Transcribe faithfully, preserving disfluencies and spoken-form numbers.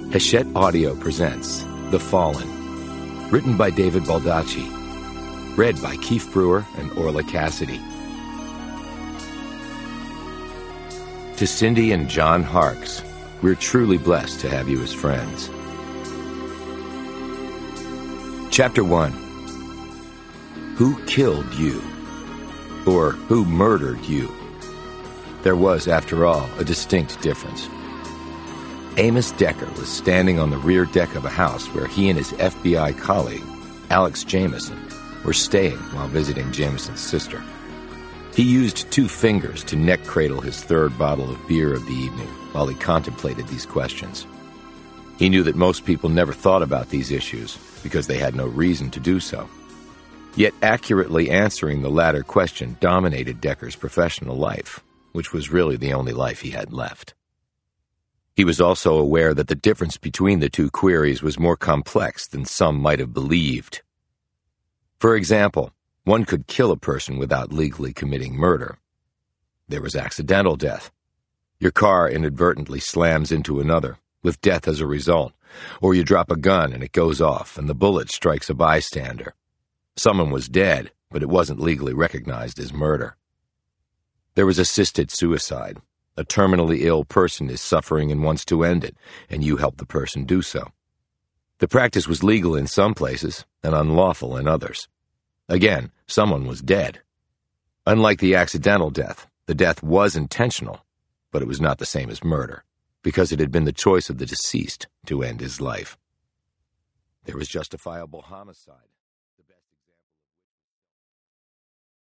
Hachette Audio presents The Fallen, written by David Baldacci, read by Keith Brewer and Orla Cassidy. To Cindy and John Harkes, we're truly blessed to have you as friends. Chapter one. Who killed you? Or who murdered you? There was, after all, a distinct difference. Amos Decker was standing on the rear deck of a house where he and his F B I colleague, Alex Jameson, were staying while visiting Jameson's sister. He used two fingers to neck cradle his third bottle of beer of the evening while he contemplated these questions. He knew that most people never thought about these issues because they had no reason to do so. Yet accurately answering the latter question dominated Decker's professional life, which was really the only life he had left. He was also aware that the difference between the two queries was more complex than some might have believed. For example, one could kill a person without legally committing murder. There was accidental death. Your car inadvertently slams into another, with death as a result, or you drop a gun and it goes off and the bullet strikes a bystander. Someone was dead, but it wasn't legally recognized as murder. There was assisted suicide. A terminally ill person is suffering and wants to end it, and you help the person do so. The practice was legal in some places and unlawful in others. Again, someone was dead. Unlike the accidental death, the death was intentional, but it was not the same as murder, because it had been the choice of the deceased to end his life. There was justifiable homicide.